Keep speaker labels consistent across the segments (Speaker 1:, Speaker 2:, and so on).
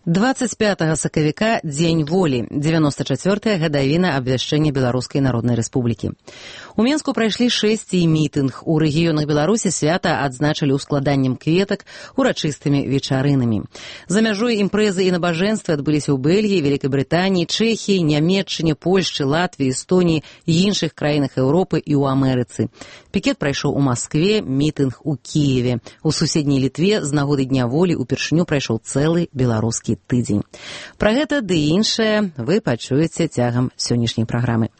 Speaker 1: 25 сакавіка дзень волі, 94-я гадавіна абвяшчэння Беларускай Народнай Рэспублікі. У Менску прайшлі 6 мітынг. У рэгіёнах Беларусі свята адзначылі ўскладаннем кветак, урачыстымі вечарынамі. За мяжой імпрэзы і набажэнствы адбыліся ў Бельгіі, Вялікай Брытаніі, Чэхіі, Нямецчыне, Польшчы, Латвіі, Эстоніі і іншых краінах Еўропы і ў Амерыцы. Пікет прайшоў у Маскве, мітынг у Кіеве. У суседняй Літве з нагоды Дня волі упершыню прайшоў цэлы беларускі тыдзень. Пра гэта ды іншае вы пачуеце цягам сённяшняй праграмы.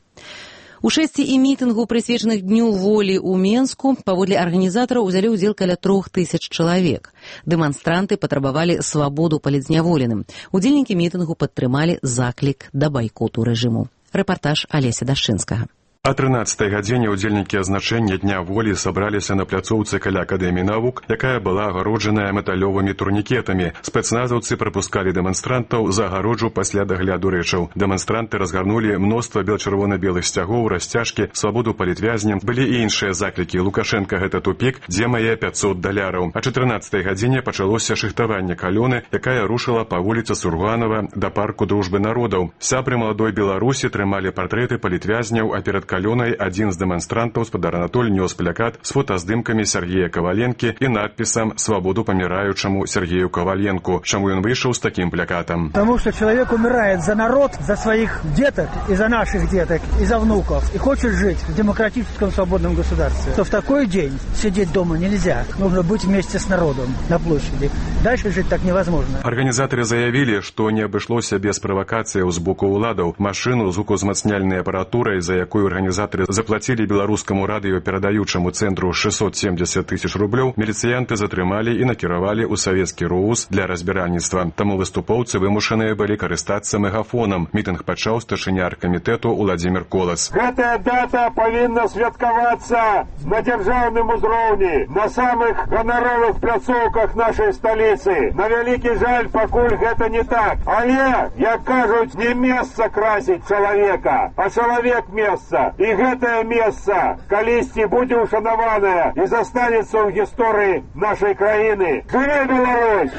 Speaker 1: У 6 мітынгу, прысвечаных Дню волі ў Менску, паводле арганізатараў узялі ўдзел каля 3000 чалавек. Дэманстранты патрабавалі свабоду палітзняволеным. Удзельнікі мітынгу падтрымалі заклік да байкоту рэжыму. Рэпартаж Алеся Дашчынскага.
Speaker 2: О 13-й гадзіне ўдзельнікі азначэння Дня волі сабраліся на пляцоўцы каля Акадэміі навук, якая была агароджаная металёвымі турнікетамі. Спецназаўцы прапускалі дэманстрантаў за агароджу пасля дагляду рэчаў. Дэманстранты разгарнулі мноства бел-чырвона-белых сцягоў, расцяжкі, свабоду палітвязням. Былі і іншыя заклікі. Лукашенка — гэта тупік, дзе мае $500. О 14-й гадзіне пачалося шыхтаванне калёны, якая рушыла па вуліцы Сурганова да парку Дружбы народаў. Сябры маладой Беларусі трымалі партрэты палітвязняў, а перад калёнай адзін з дэманстрантаў, спадар Анатоль, нёс плакат з фотаздымкамі Сергея Каваленкі і надпісам «Свободу помираючему Сергею Коваленку». Чаму ён выйшаў з такім плакатам?
Speaker 3: Потому что человек умирает за народ, за своих деток и за наших деток, и за внуков, и хочет жить в демократическом свободном государстве. То в такой день сидеть дома нельзя. Нужно быть вместе с народом на площади. Дальше жить так невозможно.
Speaker 2: Арганізатары заявілі, што не абышлося без правакацыяў з боку ўладаў. Машыну з гукозмацняльнай апаратурай, за якую арганізатары заплацілі беларускаму радыёперадаючаму цэнтру 670 000 рублёў, міліцыянты затрымалі і накіравалі ў савецкі РУС для разбіральніцтва. Таму выступоўцы вымушаныя былі карыстацца мегафонам. Мітынг пачаў старшыня аргкамітэту Уладзімір Колас.
Speaker 4: Гэтая дата павінна святкавацца на дзяржаўным узроўні, на самых ганаровых пляцоўках нашай сталіцы. На вялікі жаль, пакуль гэта не так. Але, як кажуць, не месца красіць чалавека, а чалавек месца. І гэтае месца калісьці будзе ушанаванае і застанецца ў гісторыі нашай краіны. Жыве Беларусь!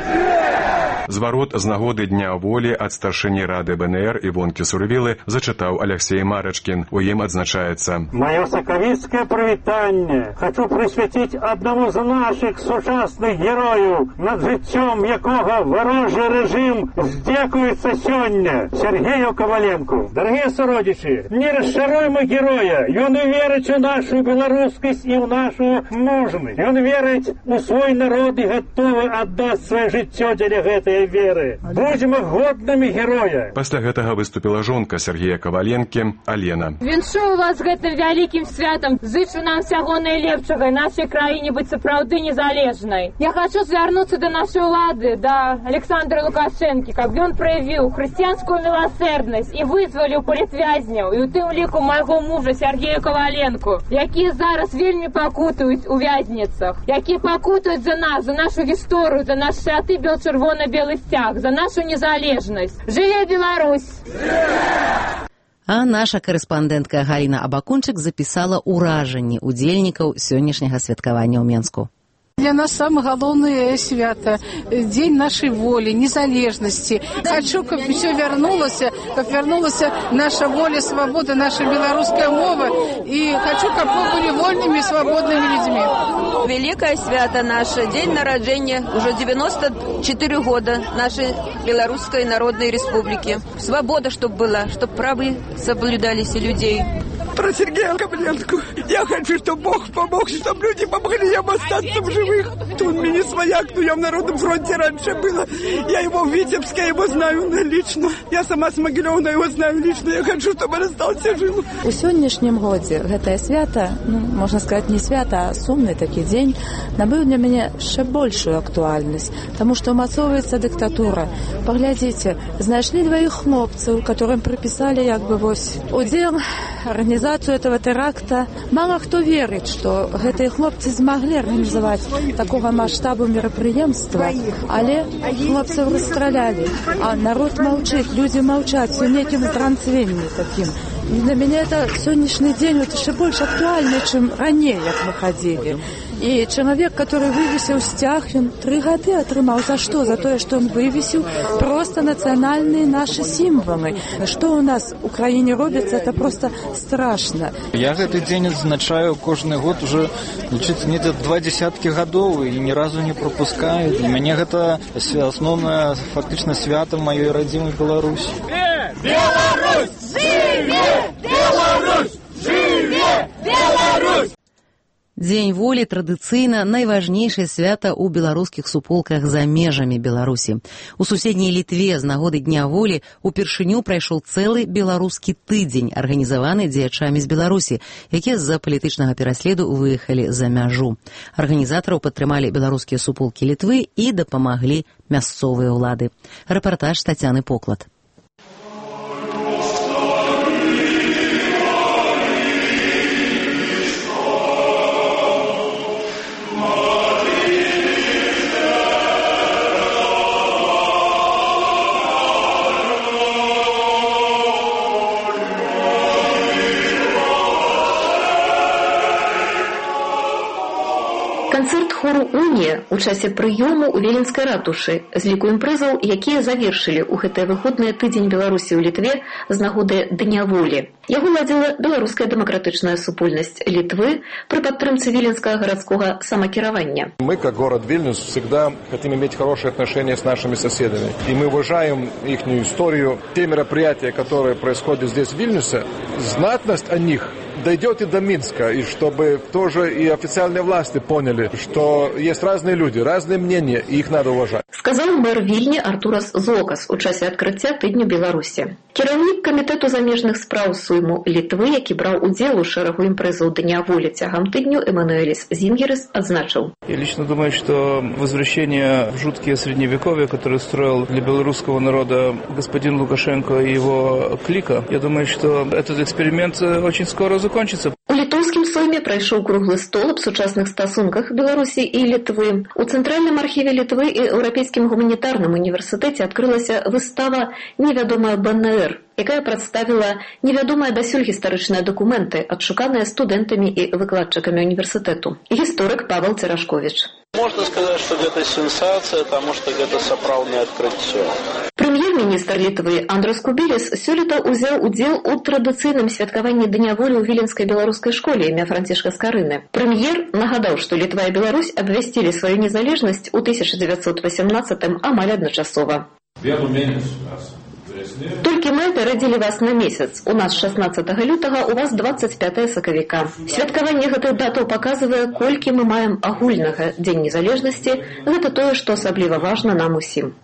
Speaker 2: Зварот з нагоды Дня волі ад старшыні рады БНР Івонкі Сурвілы зачытаў Алексей Марачкін. У ім адзначаецца:
Speaker 4: «Маё сакавіцкае прывітанне хочу прысвяціць аднаму з нашых сучасных герояў, над жыццём якога варожы рэжым здзекуецца сёння, Сергею Коваленку. Дарагія суродзічы, не расчаруйма героя. Ён верыць у нашу беларускасць і ў нашу мужнасць. Ён верыць у свой народ і гатовы аддаць сваё жыццё дзеля гэтай веры. Будзем годнымі героя».
Speaker 2: Пасля гэтага выступіла жонка Сергея Коваленкі, Алена.
Speaker 5: Віншую вас гэтым вялікім святам. Зычу нам усяго найлепшага, нашай краіне быць сапраўды незалежнай. Я хочу звярнуцца да нашай улады, да Александра Лукашэнкі, каб ён праявіў хрысціянскую міласэрнасць і вызваліў палітвязняў, і у тым ліку майго мужа Сергея Коваленку, якія зараз вельмі пакутуюць у вязніцах, якія пакутуюць за нас, за нашу гісторыю, за наш святы бел-чырвона-белы сцяг, за нашу незалежнасць. Жыве Беларусь!
Speaker 1: А наша карэспандэнтка Галіна Абакунчык запісала ўражанні удзельнікаў сённяшняга святкавання ў Менску.
Speaker 6: Для нас самое главное свято, день нашей воли, незалежности. Хочу, как все вернулось, как вернулась наша воля, свобода, наша белорусская мова. И хочу, как мы были вольными и свободными людьми.
Speaker 7: Великое свято наше, день народжения, уже 94 года нашей Белорусской Народной Республики. Свобода, чтобы была, чтобы правы соблюдались и людей.
Speaker 8: Про Сергея Коваленку. Я хочу, чтобы Бог помог, чтобы люди помогли ему остаться в живых. Тут мне не свояк, но я в Народном фронте раньше была. Я его в Витебске, его знаю лично. Я сама с Могилёва его знаю лично. Я хочу, чтобы он остался жив.
Speaker 9: У сённяшнім годзе гэтае свята, можна сказаць, не свята, а сумны такі дзень, набыў для мяне яшчэ большую актуальнасць, таму што ўмацоўваецца дыктатура. Паглядзіце, знайшлі двоих хлопцаў, которым приписали як бы вось удзел организацию этого теракта. Мало кто верит, что гэтыя хлопцы змаглі организовать такого масштабу мерапрыемства, але хлопцаў расстралялі, а народ молчит, люди молчат, все неким транцвенні таким. И для меня это сегодняшний день вот еще больше актуально, чем ранее, как мы ходили. И человек, который вывесил стяг, он 3 года отрымал. За что? За то, что он вывесил просто национальные наши символы. Что у нас в Украине робится, это просто страшно.
Speaker 10: Я этот день отзначаю каждый год уже, лічыцца, не 20 годов и ни разу не пропускаю. Для меня это основное, фактично, свято моей родимой Беларуси.
Speaker 11: Беларусь! Живе! Беларусь! Живе! Беларусь!
Speaker 1: Дзень волі традыцыйна найважнейшае свята ў беларускіх суполках за межамі Беларусі. У суседняй Літве з нагоды Дня волі упершыню прайшоў цэлы беларускі тыдзень, арганізаваны дзеячамі з Беларусі, якія з-за палітычнага пераследу выехалі за мяжу. Арганізатараў падтрымалі беларускія суполкі Літвы і дапамаглі мясцовыя ўлады. Рэпартаж Тацяны Поклад.
Speaker 12: Канцэрт хору «Унія» у часе прыёму ў Віленскай ратушы з ліку імпрэзаў, якія завершылі ў гэтыя выходныя тыдзень Беларусі ў Літве з нагоды Дня волі. Яго ладзіла беларуская дэмакратычная супольнасць Літвы пры падтрымцы віленскага гарадскога самакіравання.
Speaker 13: Мы, как город Вильнюс, всегда хотим иметь хорошие отношения с нашими соседями. И мы уважаем их историю. Те мероприятия, которые происходят здесь в Вильнюсе, знатность о них дойдет и до Минска, и чтобы тоже и официальные власти поняли, что есть разные люди, разные мнения, и их надо уважать.
Speaker 12: Сказал мэр Вільні Артурас Зокас у часе адкрыцця тыдню Беларусі. Кіраўнік камітэту замежных спраў Суйму Літвы, які браў удзел у шэрагу імпрэзаў Дня волі цягам тыдню, Эммануэлис Зингерес адзначыў.
Speaker 14: Я лично думаю, что возвращение в жуткие средневековье, которое строил для белорусского народа господин Лукашенко и его клика, я думаю, что этот эксперимент очень скоро закончится.
Speaker 12: У літоўскім Сойме прайшоў круглы стол аб сучасных стасунках Беларусі і Літвы. У Цэнтральным архіве Літвы і Еўрапейскім гуманітарным універсітэце адкрылася выстава «Невядомая БНР», якая прадставіла невядомыя дасюль гістарычныя дакументы, адшуканыя студэнтамі і выкладчыкамі універсітэту. Гісторык Павел Церашковіч.
Speaker 15: Можно сказать, что это сенсация, потому что это сапраўднае адкрыццё.
Speaker 12: Прэм'ер-міністр Літвы Андрос Кубіліс сёлета ўзяў удзел у традыцыйным святкаванні Дня волі ў Віленскай беларускай школе імя Францішка Скарыны. Прэм'ер нагадаў, што Літва і Беларусь абвясцілі сваю незалежнасць у 1918 амаль адначасова. Толькі мы апярэдзілі вас на месяц. У нас 16 лютага, у вас 25 сакавіка. Святкаванне гэтых датаў паказвае, колькі мы маем агульнага. Дзень незалежнасці – гэта тое, што асабліва важна нам усім.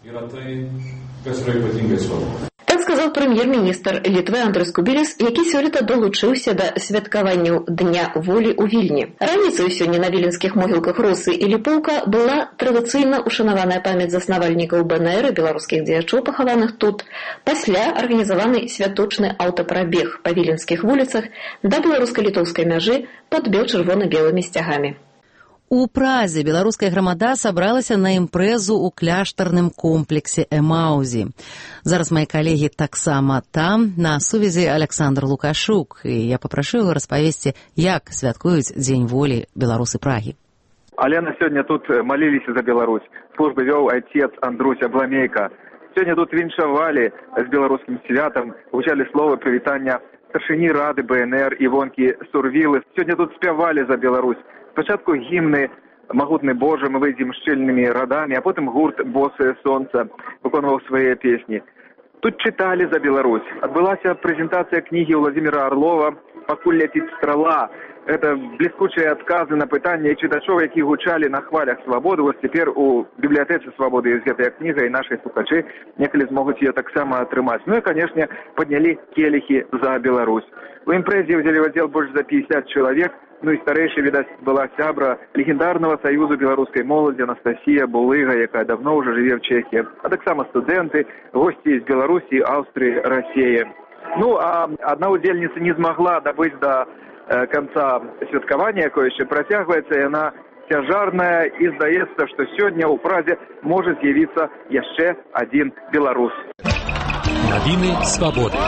Speaker 12: Так сказаў прэм'ер-міністр Літвы Андрос Кубіліс, які сёлета далучыўся да святкаванняў Дня волі ў Вільні. Раніцаю сёння на віленскіх могілках Росы і Ліпоўка была традыцыйна ушанаваная памяць заснавальнікаў БНР і беларускіх дзеячоў, пахаваных тут. Пасля арганізаваны святочны аўтапрабег па віленскіх вуліцах да беларуска-літоўскай мяжы пад бел-чырвона-белымі сцягамі.
Speaker 1: У Празе беларуская грамада сабралася на імпрэзу ў кляштарным комплексе Эмаузі. Зараз мои калегі таксама там, на сувязі Александр Лукашук, і я папрашу яго распавесці, як святкуюць Дзень волі беларусы Прагі.
Speaker 16: Алена, сегодня тут молились за Беларусь. Службы вел отец Андрусь Абламейка. Сегодня тут віншавали с белорусским святом, звучали слова привітання старшыні рады БНР Івонкі Сурвілы. Сегодня тут спявали за Беларусь. Спочатку гімны «Магутны Боже, мы выйдем шчыльнымі радамі», а потым гурт «Босае сонца» выконваў свае песні. Тут чыталі за Беларусь. Адбылася прэзентацыя кнігі Владимира Орлова «Пакуль ляціць страла». Это бліскучыя адказы на пытанні чытачоў, які гучалі на хвалях свабоды. Вось цяпер у бібліятэцы свабоды ёсць гэтая кніга, і нашыя слухачы некалі змогуць яе таксама атрымаць. Ну і, канешне, паднялі келіхі за Беларусь. У імпрэзе ўзялі ўдзел больш за 50 чалавек. Ну і старэйшая, відаць, была сябра легендарного Союзу беларускай моладзі Анастасія Булыга, якая давно уже жыве в Чехії. А таксама студэнты, госці з Беларусі, Аўстрыі, Расіі. Ну, а одна удзельніца не змагла дабыць до конца святкавання, якое яшчэ працягваецца, і яна цяжарная, і здаецца, што сёння ў Празе можа з'явіцца яшчэ адзін беларус.
Speaker 17: Навіны свабоды.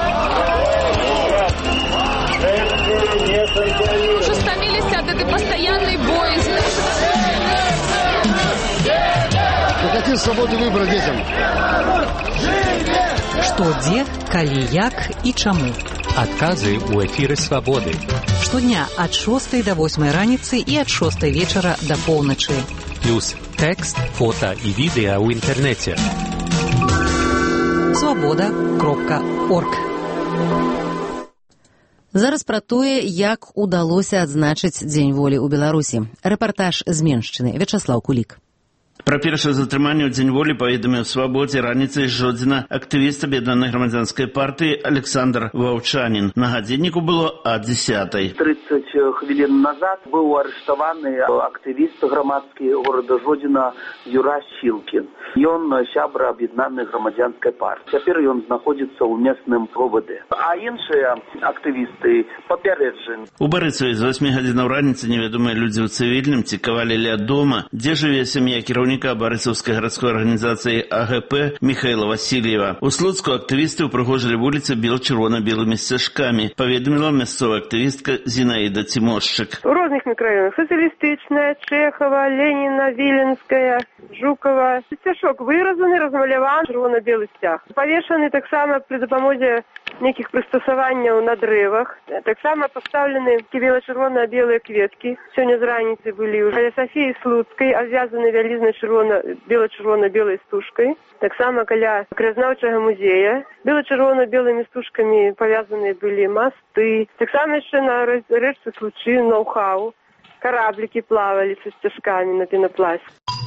Speaker 18: Уже стомились от этой постоянной боязни. Какие свободы выбора детям?
Speaker 1: Што, дзе, калі, як і чаму.
Speaker 17: Адказы ў эфіры «Свабоды».
Speaker 1: Штодня ад 6 до 8 раніцы і ад 6 вечара до поўначы.
Speaker 17: Плюс тэкст, фота і відэа ў інтэрнэце.
Speaker 1: Свабода.орг. Зараз пра тое, як удалося адзначыць Дзень волі ў Беларусі. Рэпартаж з Меншчыны. Вячаслаў Кулік.
Speaker 19: Пра першае затрыманне ў Дзень волі паведаміў «Свабодзе» раніцай з Жодзіна актывіст Аб'яднанай грамадзянскай партыі Александр Ваўчанін. На гадзінніку было ад 10:00.
Speaker 20: 30 хвілін назад быў арыштаваны актывіст грамадскі горада Жодзіна Юра Щілкін. Ён сябра Аб'яднанай грамадзянскай партыі. Цяпер ён знаходзіцца ў местным ОВД. А іншыя актывісты папярэджаны.
Speaker 19: У Барысаве з 8 гадзінаў раніцы невядомыя людзі ў цывільным цікавалі ля дома, дзе жыве сям'я кіраўніка Барысаўскай гарадской арганізацыі АГП Михаила Васильева. У Слуцку актывісты ўпрыгожылі вуліцы бел-чырвона-белымі сцяжкамі, паведаміла мясцовая актывістка Зінаіда Тимошчык.
Speaker 21: У розных мікраёнах Сацыялістычная, Чэхава, Леніна, Віленская, Жукова. Сцяжок выразаны, размаляваны чырвона-белы сцяг. Павешаны таксама пры дапамозе нейкіх прыстасаванняў на дрэвах. Таксама пастаўлены бело-чырвона-белыя кветкі. Сёння з раніцы былі ўжо каля Сафіі Слуцкай, абвязаны вялізнай бело-чырвона-белай стужкай. Таксама каля краязнаўчага музея. Бело-чырвона-белымі стужкамі павязаны былі масты. Таксама яшчэ на рэчцы Случы, Ноу-хау. Караблікі плавалі са сцяжкамі на пенапласце.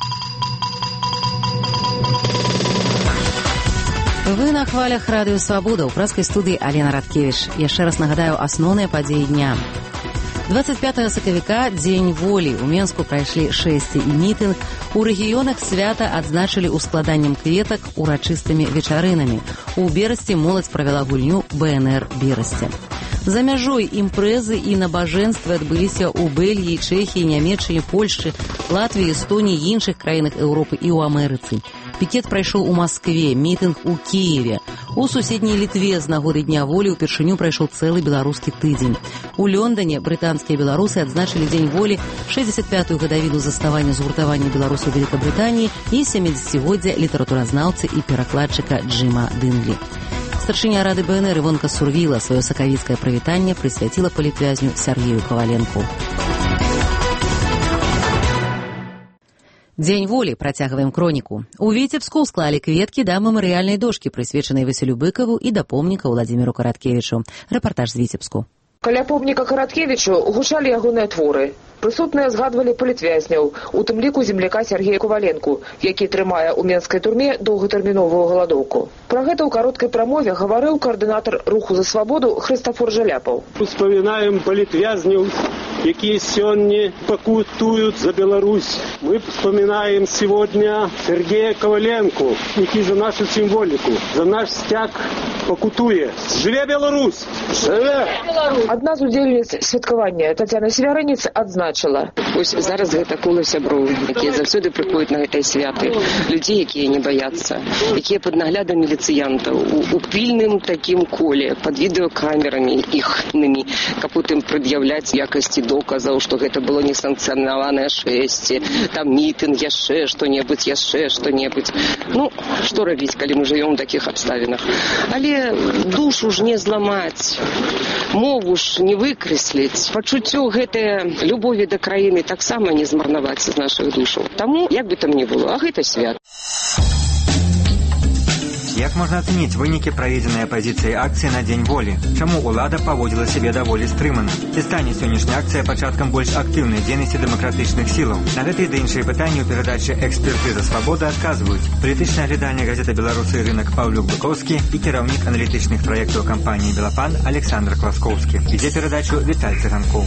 Speaker 1: Вы на хвалях радыё «Свабода», у праскай студыі Алена Радкевіч. Яшчэ раз нагадаю асноўныя падзеі дня. 25 сакавіка Дзень волі. У Менску прайшлі шэсці і мітынг. У рэгіёнах свята адзначылі ускладаннем кветак урачыстымі вечарынамі. У Берасці моладзь правяла гульню БНР Берасці. За мяжой імпрэзы і набажэнствы адбыліся ў Бельгіі, Чэхіі, Нямецчыне, Польшчы, Латвіі, Эстоніі і іншых краінах Еўропы і ў Амерыцы. Пікет прайшоў у Маскве, мітынг у Кіеве. У суседняй Літве з нагоды Дня волі ўпершыню прайшоў цэлы беларускі тыдзень. У Лондане брытанскія беларусы адзначылі Дзень волі 65-ю гадавіну заснавання згуртавання беларусаў Вялікабрытаніі і 70-годдзя літаратуразнаўцы і перакладчыка Джима Дынглі. Старшыня рады БНР Івонка Сурвіла сваё сакавіцкае прывітанне прысвяціла палітвязню Сергею Коваленку. Дзень волі, працягваем хроніку. У Віцебску склалі кветкі да мемарыяльнай дошкі, прысвечанай Васілю Быкаву і да помніка Владзіміру Караткевічу. Рэпартаж з Віцебску.
Speaker 22: Каля помніка Караткевічу гучалі ягоныя творы. Прысутныя згадвалі палітвязняў, у тым ліку земляка Сергея Коваленку, які трымае ў менскай турме доўгатэрміновую галадоўку. Пра гэта ў кароткай прамове гаварыў координатор руху за свабоду Хрыстафор Жаляпаў.
Speaker 23: Успамінаем палітвязняў, якія сёння пакутуюць за Беларусь. Мы вспоминаем сегодня Сергея Коваленку, які за нашу символику, за наш стяг пакутуе. Жыве Беларусь! Жыве!
Speaker 22: Адна з удзельніц святкавання, Тацяна Севярынец, адзначыла.
Speaker 24: Вось зараз гэта кола сяброў, якія заўсёды прыходзяць на гэтыя святы. Людзей, якія не баяцца, якія пад наглядам міліцыянтаў, у пільным такім коле, пад відэокамерамі іхнымі, каб потым прад'яўляць якасці доказаў, што гэта было несанкцыянаванае шэсце, там мітынг, яшчэ што-небудзь. Ну, што рабіць, калі мы жывём у такіх абставінах? Але душу ж не зламаць, мову ж не выкрэсліць, пачуццё гэтае любові да краіны таксама не змарнаваць з нашых душаў. Таму, як бы там ні было, а гэта свят.
Speaker 25: Як можна ацэніць вынікі праведзенай апазіцыяй акцыі на Дзень волі? Чаму ўлада паводзіла сябе даволі стрымана? Ці стане сённяшняя акцыя пачаткам больш актыўнай дзейнасці дэмакратычных сілаў? На гэтыя ды іншыя пытанні ў перадачы «Экспертыза свабода» адказваюць палітычная глядальня газета «Беларусы» рынак Паўлюк Быкоўскі і кіраўнік аналітычных праектаў кампаніі «Белапан» Александр Класкоўскі. Ідзе перадачу Віталь Цыганкоў.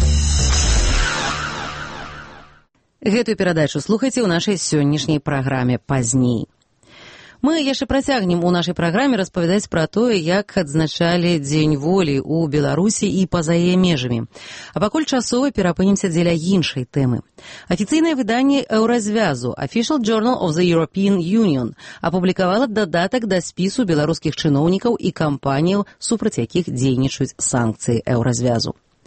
Speaker 1: Гэтую перадачу слухайце ў нашай сённяшняй праграме пазней. Мы яшчэ працягнем у нашай праграме распавядаць пра тое, як адзначалі Дзень волі ў Беларусі і па-за яе межамі. А пакуль часова перапынемся дзеля іншай тэмы. Афіцыйнае выданне Еўразвязу Official Journal of the European Union апублікавала дадатак да спісу беларускіх чыноўнікаў і кампаніяў, супраць якіх дзейнічаюць санкцыі Еўразвязу.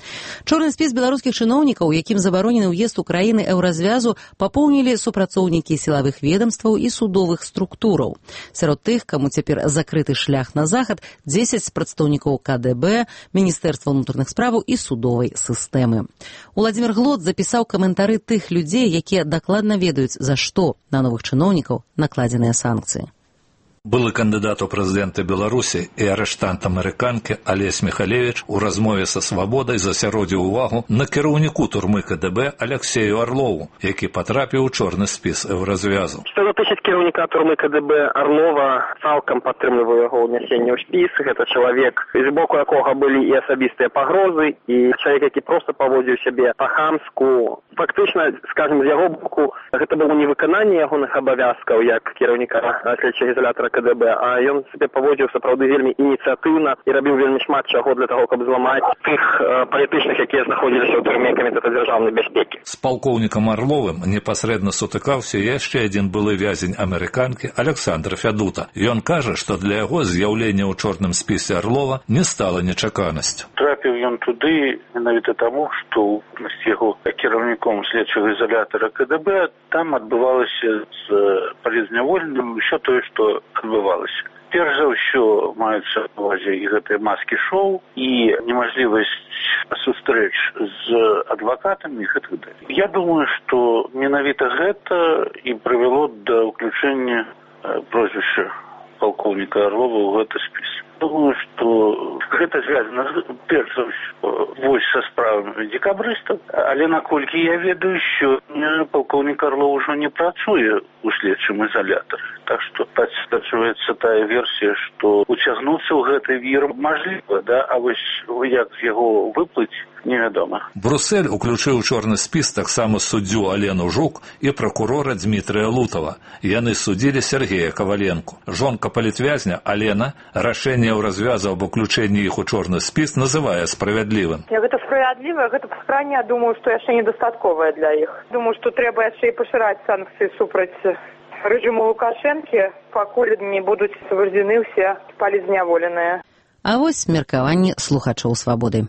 Speaker 1: Чорны спіс беларускіх чыноўнікаў, якім забаронены ўезд у краіны еўразвязу, папоўнілі супрацоўнікі сілавых ведомстваў і судовых структураў. Сярод тых, каму цяпер закрыты шлях на захад, 10 прадстаўнікоў КДБ, Міністэрства ўнутраных справаў і судовай сістэмы. Уладзімір Глот запісаў каментары тых людзей, якія дакладна ведаюць, за што на новых чыноўнікаў накладзеныя санкцыі.
Speaker 2: Былы кандыдат у прэзідэнты Беларусі і арыштант амерыканкі Алесь Михалевич у размове са «Свабодай» засяродзіў увагу на кіраўніку турмы КДБ Алексею Орлову, які патрапіў у чорны спіс еўразвязу.
Speaker 3: Што датычыць кіраўніка турмы КДБ Орлова, цалкам падтрымліваю яго ўнясенне ў спіс. Гэта чалавек, з боку якога былі і асабістыя пагрозы, і чалавек, які проста паводзіў сябе па-хамску. Фактычна, скажем, з яго боку, гэта было невыкананне ягоных абавязкаў як кіраўніка следчага ізалятара КДБ, а ён сябе паводзіў сапраўды вельмі ініцыятыўна і рабіў вельмі шмат чаго для таго, каб зламаць тых палітычных, якія знаходзіліся ў турме камітэта дзяржаўнай бяспекі.
Speaker 2: З палкоўнікам Орловым непасрэдна сутыкаўся яшчэ адзін былы вязень амерыканкі Александр Фядута. Ён кажа, што для яго з'яўленне ў чорным спісе Орлова не стала нечаканасцю.
Speaker 4: Трапіў ён туды менавіта таму, што з яго кіраўніком следчага ізалятара КДБ там адбывалася з палізняволеным ўсё тое, што адбывалася. Перш за ўсё маюцца на ўвазе і гэтыя маскі-шоу, і немажлівасць сустрэч з адвакатамі і гэтак далей. Я думаю, што менавіта гэта і прывяло да ўключэння прозвішча палкоўніка Орлова ў гэты спіс. Думаю, што гэта звязана перш за ўсё вось са справамі декабрыстаў, але наколькі я ведаю, що палкоўнік Орлов ужо не працуе у следчым ізалятары. Так што падстачваецца тая версія, што уцягнуцца ў гэты вір мажліва, да? А вось як з яго выплыць, невядома.
Speaker 2: Брусэль уключыў у чорны спіс таксама суддзю Алену Жук і пракурора Дмітрыя Лутава. Яны судзілі Сергея Коваленку. Жонка палітвязня Алена рашэнне еўразвязу аб уключэнні іх у чорны спіс называе справядлівым.
Speaker 5: Гэта справядліва, гэта паскранне, думаю, што яшчэ недастатковае для іх. Думаю, што трэба яшчэ і пашыраць санкцыі супраць рэжиму Лукашэнкі, пакуль не будуць выведзены ўсе палізняволеныя.
Speaker 1: А вось меркаванне слухачоў «Свободы».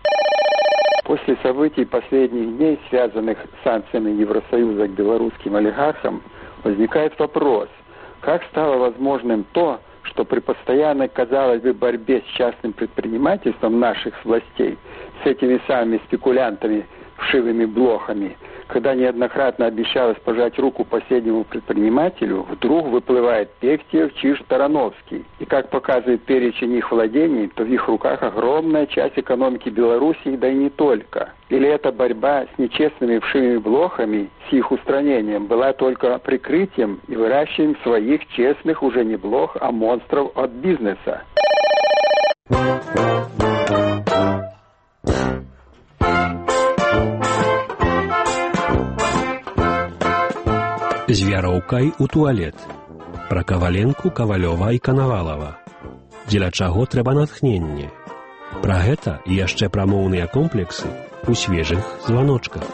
Speaker 18: После событий последних дней, связанных с санкциями Евросоюза к белорусским олигархам, возникает вопрос, как стало возможным то, что при постоянной, казалось бы, борьбе с частным предпринимательством наших властей, с этими самыми спекулянтами, вшивыми блохами, когда неоднократно обещалось пожать руку последнему предпринимателю, вдруг выплывает Пехтиев, Чиж, Тарановский. И как показывает перечень их владений, то в их руках огромная часть экономики Белоруссии, да и не только. Или эта борьба с нечестными вшивыми блохами, с их устранением, была только прикрытием и выращиванием своих честных уже не блох, а монстров от бизнеса.
Speaker 17: З вяроўкай у туалет. Пра Каваленку, Кавалёва і Канавалава. Дзеля чаго трэба натхненне. Пра гэта і яшчэ пра моўныя комплексы у свежых званочках.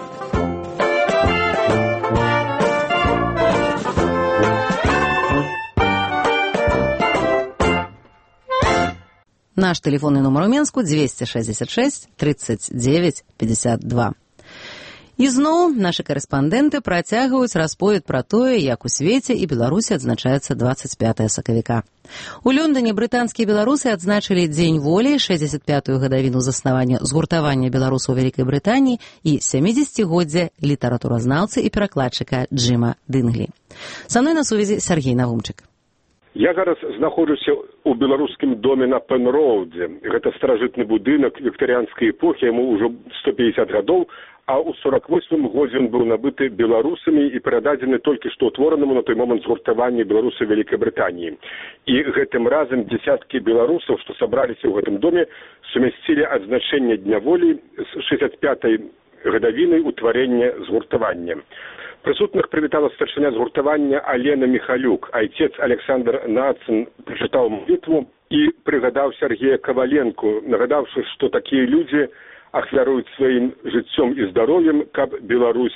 Speaker 1: Наш телефонный номер у Менску 266 39 52. І зноў нашы карэспандэнты працягваюць расповед пра тое, як у свеце і Беларусі адзначаецца 25 сакавіка. У Лондоне брытанскія беларусы адзначылі Дзень волі, 65-ю гадавіну заснавання згуртавання беларусаў Вялікай Брытаніі і 70-годдзя літаратуразнаўцы і перакладчыка Джима Дынглі. Са мной на сувязі Сергей Навумчык.
Speaker 26: Я зараз знаходжуся ў беларускім доме на Пенроудзе. Гэта старажытны будынак віктарыянскай эпохі, яму ўжо 150 гадоў, а ў 48-м годзе ён быў набыты беларусамі і перададзены толькі што ўтворанаму на той момант згуртавання беларусаў Вялікай Брытаніі. І гэтым разам дзесяткі беларусаў, што сабраліся ў гэтым доме, сумясцілі адзначэнне Дня волі з 65-й гадавінай утварэння згуртавання. Прысутных прывітала старшыня згуртавання Алена Михалюк. Айцец Александр Нацын прачытаў малітву і прыгадаў Сергея Коваленку, нагадаўшы, што такія людзі ахвяруюць сваім жыццём і здароўем, каб Беларусь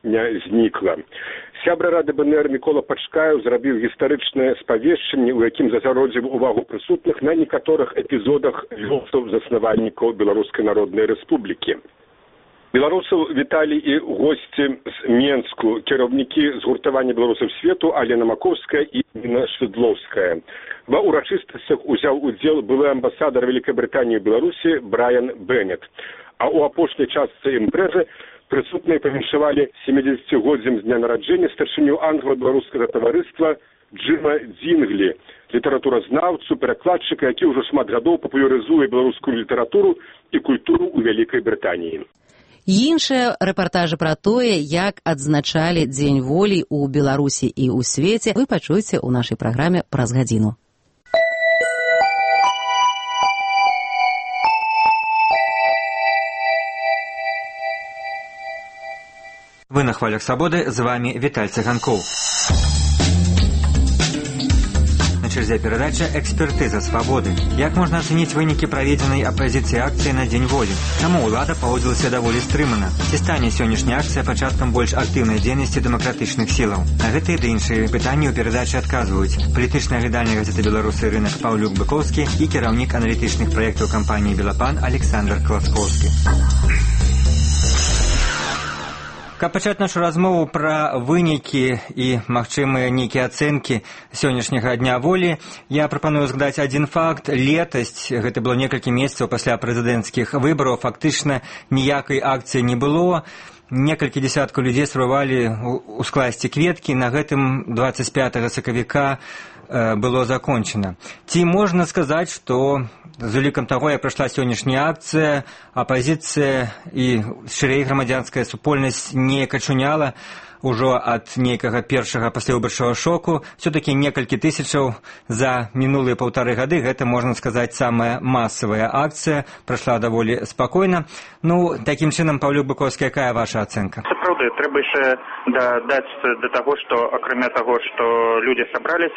Speaker 26: не знікла. Сябра Рады БНР Мікола Пачкаев зрабіў гістарычнае спавешчанне, у якім засяродзіў увагу прысутных на некаторых эпізодах лёсаў заснавальнікаў Беларускай Народнай Рэспублікі. Беларусаў віталі і госці з Менску, кіраўнікі згуртавання беларусаў свету Алена Маковская і Ніна Шведловская. Ва ўрачыстасцях узяў удзел былы амбасадар Вялікай Брытаніі ў Беларусі Брайан Беннет. А ў апошняй частцы імпрэзы прысутныя павіншавалі 70-годдзям з дня нараджэння старшыню англа-беларускага таварыства Джима Дзінглі, літаратуразнаўцу, перакладчыка, які ўжо шмат гадоў папулярызуе беларускую літаратуру і культуру ў Вялікай Брытаніі.
Speaker 1: Іншыя рэпартажы пра тое, як адзначалі Дзень волі ў Беларусі і ў свеце, вы пачуеце ў нашай праграме праз гадзіну.
Speaker 25: Вы на хвалях свободы, з вами Віталь Цыганкоў. На черзе передача «Экспертиза свободы». Як можно оценить выники проведенной оппозиции акции на День воли? Чему улада поводилася даволі стрымана? Ці стане сённяшняя акция пачаткам больш актыўнай дзейнасці дэмакратычных сілаў? На гэтыя ды іншыя пытанні ў перадачы адказваюць палітычны аглядальнік газеты «Беларусы» Рынак Паўлюк Быковскі і кіраўнік аналітычных праектаў кампаніі «Белапан» Александр Класкоўскі. Каб пачаць нашу размову пра вынікі і магчымыя нейкія ацэнкі сённяшняга дня волі, я прапаную згадаць адзін факт. Летась, гэта было некалькі месяцаў пасля прэзідэнцкіх выбараў, фактычна ніякай акцыі не было. Некалькі дзесяткаў людзей спрабавалі ускласці кветкі, на гэтым 25 сакавіка было закончена. Ці можна сказаць, што з улікам таго, як прайшла сённяшняя акцыя, апазіцыя і шырэй грамадзянская супольнасць неяк ачуняла ўжо ад нейкага першага паслявыбарчага шоку. Все-таки некалькі тысячаў за мінулыя 1,5 гады, гэта, можна сказаць, самая масавая акцыя, прайшла даволі спакойна. Ну, такім чынам, Паўлюк Быковскі, якая ваша ацэнка?
Speaker 6: Сапраўды, трэба яшчэ дадаць да таго, што акрамя таго, што людзі сабраліся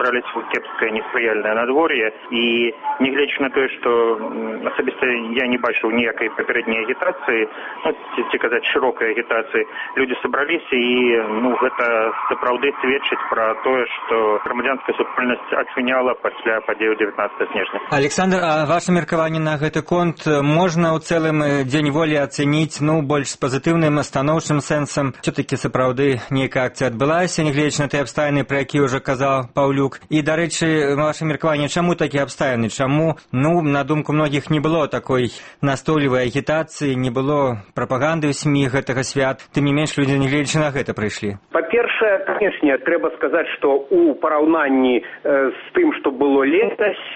Speaker 6: ў кепскае неспрыяльнае надвор'е, і нягледзячы на тое, што асабіста я не бачыў ніякай папярэдняй агітацыі, ці казаць шырокай агітацыі, людзі сабраліся, і гэта сапраўды сведчыць пра тое, што грамадзянская супольнасць ацвіняла пасля падзеяў 19 снежня.
Speaker 25: Александр, а ваше меркаванне на гэты конт можна ў цэлым Дзень волі ацэніць больш з пазітыўным станоўчым сэнсам? Все-таки сапраўды нейкая акцыя адбылася, нягледзячы на тыя абставіны, пра якія ўжо казаў Паўлюк. І, дарэчы, ваше меркаванне, чаму такія абставіны? Чаму, на думку многіх, не было такой настойлівай агітацыі, не было прапаганды ў СМІ гэтага свят? Тым не менш, людзі, нягледзячы на гэта, прыйшлі.
Speaker 7: Па-першае, канешне, трэба сказаць, што у параўнанні з тым, што было летась,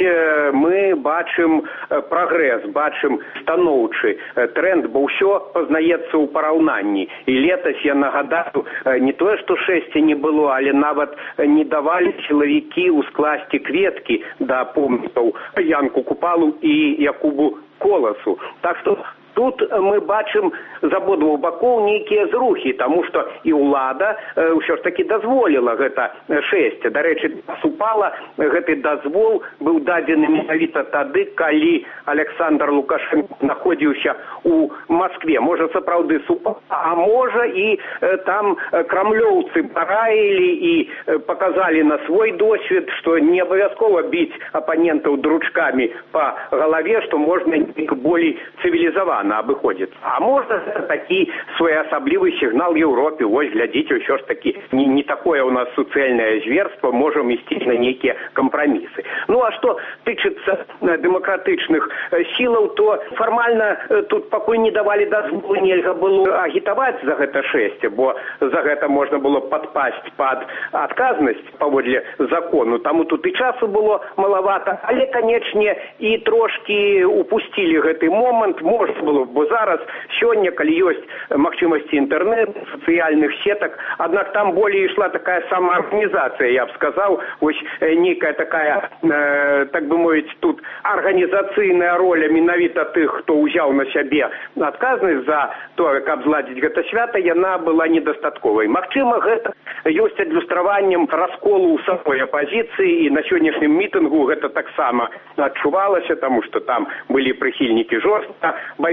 Speaker 7: мы бачым прагрэс, бачым станоўчы тренд, бо ўсё пазнаецца ў параўнанні. І летась, я нагадаю, не тое, што шэсця не было, але нават не давалі сілавікі ускласці кветкі да помнікаў Янку Купалу і Якубу Коласу. Так што тут мы бачым з абодвух бакоў нейкія зрухі, таму што і ўлада ўсё ж такі дазволіла гэта шэсце. Дарэчы, супала гэты дазвол быў дадзены менавіта тады, калі Александр Лукашенко знаходзіўся у Маскве. Можа, сапраўды супала, а можа і там крамлёўцы параілі і паказалі на свой досвед, што не абавязкова біць апанентаў дручкамі па галаве, што можна неяк болей цывілізавана абыходзіцца. А можна такі своеасаблівы сігнал Еўропе. Вось, глядзіце, ўсё ж такі не такое ў нас суцэльнае зверства, можам ісці на нейкія кампрамісы. Ну, а што тычыцца дэмакратычных сілаў, то фармальна тут пакуль не давалі дазволу, нельга было агітаваць за гэта шэсце, бо за гэта можна было падпасць пад адказнасць паводле закону. Таму тут і часу было малавата, але, канечне, і трошкі упусцілі гэты момант. Можна было, бо зараз, сёння, калі ёсць магчымасці інтэрнэту, сацыяльных сетак, аднак там болей ішла такая самаарганізацыя, я б сказаў, вось нейкая такая, так бы мовіць, тут арганізацыйная роля менавіта тых, хто ўзяў на сябе адказнасць за тое, каб зладзіць гэта свята, яна была недастатковай. Магчыма, гэта ёсць адлюстраваннем расколу ў самой апазіцыі, і на сённяшнім мітынгу гэта таксама адчувалася, таму што там былі прыхільнікі жорстка байкоту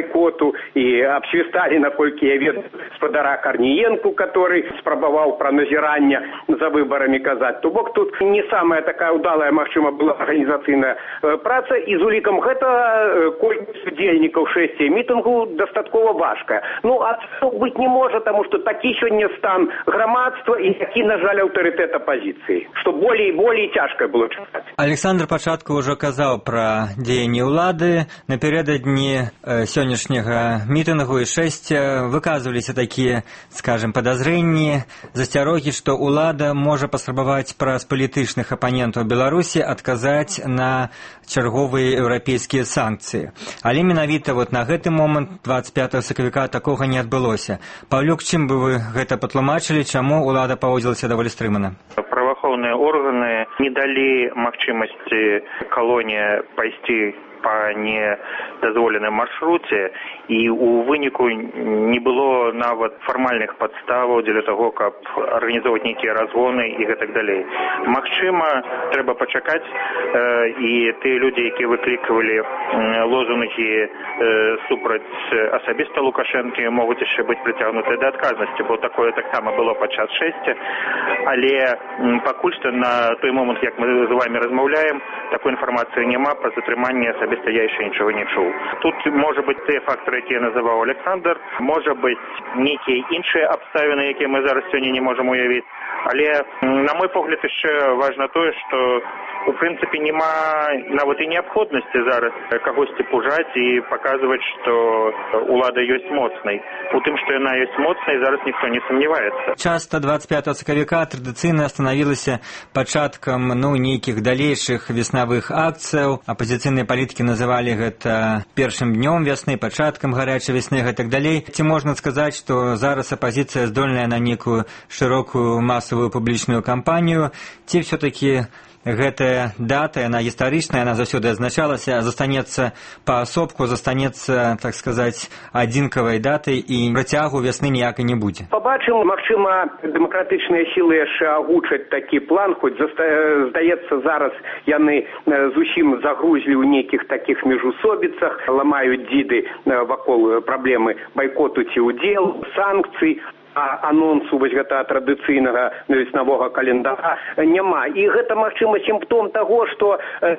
Speaker 7: байкоту и обсвистали, наколькі я ведаю, спадара Корниенку, который спрабаваў пра назіранне за выборами казаць. То бок тут не самая такая удалая, магчыма, была арганізацыйная праца, і з улікам гэта колькасць удзельнікаў шэсці мітынгу дастаткова важкая. Ну, а быць не можа, таму што такі сёння стан грамадства і такі, на жаль, аўтарытэт апазіцыі, што болей і болей цяжка было чакаць.
Speaker 25: Александр пачатку ўжо казаў пра дзеянні ўлады. Напярэдадні сённяшняга мітынгу і шэсця выказваліся такія, скажем, падазрэнні, засцярогі, што ўлада можа паспрабаваць праз палітычных апанентаў Беларусі адказаць на чарговыя еўрапейскія санкцыі. Але менавіта вот на гэты момант 25 сакавіка такога не адбылося. Павлюк, чым бы вы гэта патлумачылі, чаму ўлада паводзілася даволі стрымана?
Speaker 6: Праваахоўныя органы не далі магчымасці калоніі пайсці по недазволеным маршруце, і у выніку не было нават фармальных падставаў для таго, каб арганізоўваць нейкія разгоны і гэтак далей. Магчыма, трэба пачакаць, і тыя людзі, якія выклікавалі лозунгі супраць асабіста Лукашэнкі, могуць яшчэ быць прыцягнутыя да адказнасці, бо такое таксама было падчас шэсця. Але пакуль што на той момант, як мы з вами размаўляем, такой інфармацыі няма пра затрыманне асабіста я яшчэ нічого не чуў. Тут можа быць тыя фактары, якія называў Александр, можа быць нейкія іншыя абставіны, якія мы зараз сёння не можам уявіць. Але, на мой погляд, яшчэ важна тое, што у прынцыпе няма нават і неабходнасці зараз кагосьці пужаць і паказваць, што ўлада ёсць моцнай. У тым, што яна ёсць моцнай, зараз ніхто не сумняваецца.
Speaker 25: Часта 25 сакавіка традыцыйна станавілася пачаткам нейкіх далейшых веснавых акцыяў. Апазіцыйныя палітыкі называлі гэта першым днём вясны, пачаткам гарячай вясны і так далей. Ці можна сказаць, што зараз апазіцыя здольная на нейкую шырокую масавую публічную кампанію, ці ўсё-такі гэтая дата, яна гістарычная, яна заўсёды азначалася, застанецца паасобку, застанецца, так сказаць, адзінкавай датай і працягу вясны ніякай не будзе.
Speaker 7: Пабачым, магчыма, дэмакратычныя сілы яшчэ агучаць такі план, хоць здаецца, зараз яны зусім загрузлі ў нейкіх такіх міжусобіцах, ламаюць дзіды вакол праблемы байкоту ці ўдзел, санкцый, а анонсу вось гэта традыцыйнага веснавога календара няма. І гэта, магчыма, сімптом таго, што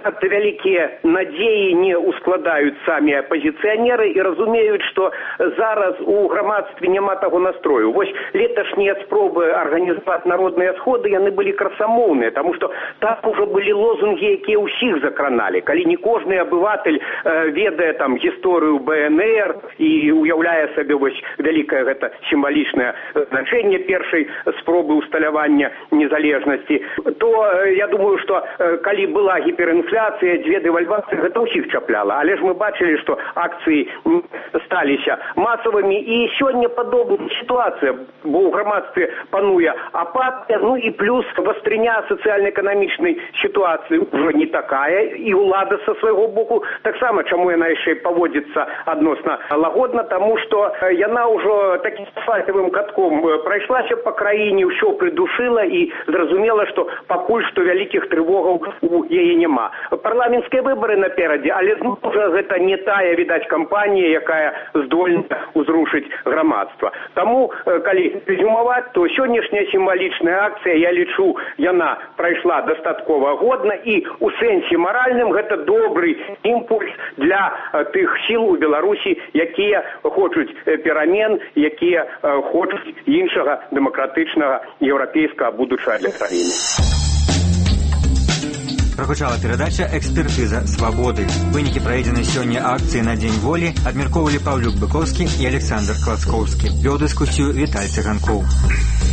Speaker 7: вялікія надзеі не ускладаюць самі апазіцыянеры і разумеюць, што зараз у грамадстве няма таго настрою. Вось леташнія спробы арганізаваць народныя сходы, яны былі красамоўныя, таму што там ужо былі лозунгі, якія ўсіх закраналі. Калі не кожны абыватель ведае там гісторыю БНР і уяўляе сабе вось вялікае гэта сімвалічнае значэнне першай спробы усталявання незалежнасці, то я думаю, што калі была гіперінфляцыя, дзве дэвальвацыі, гэта ўсіх чапляла. Але ж мы бачылі, што акцыі сталіся масавымі, і сёння падобная сітуацыя, бо ў грамадстве пануе апатыя, ну і плюс вастрыня сацыяльна-эканамічнай сітуацыі ўжо не такая, і ўлада са свайго боку таксама, чаму яна яшчэ паводзіцца адносна лагодна, таму што яна ўжо такім асфальтавым катком прайшлася па краіне, ўсё прыдушыла і зразумела, што пакуль што вялікіх трывогаў у яе няма. Парламенцкія выбары наперадзе, але зноў жа гэта не тая, відаць, кампанія, якая здольна ўзрушыць грамадства. Таму, калі резюмаваць, то сённяшняя сімвалічная акцыя, я лічу, яна прайшла дастаткова годна, і у сэнсе маральным гэта добры імпульс для тых сіл у Беларусі, якія хочуць перамен, якія хочуць іншага дэмакратычнага еўрапейскага будучага для краіны.
Speaker 25: Прагучала перадача «Экспертыза свабоды». Вынікі праведзенай сёння акцыі на Дзень волі абмяркоўвалі Паўлюк Быкоўскі і Александр Клацкоўскі. Вёў дыскусію Віталь Цыганкоў.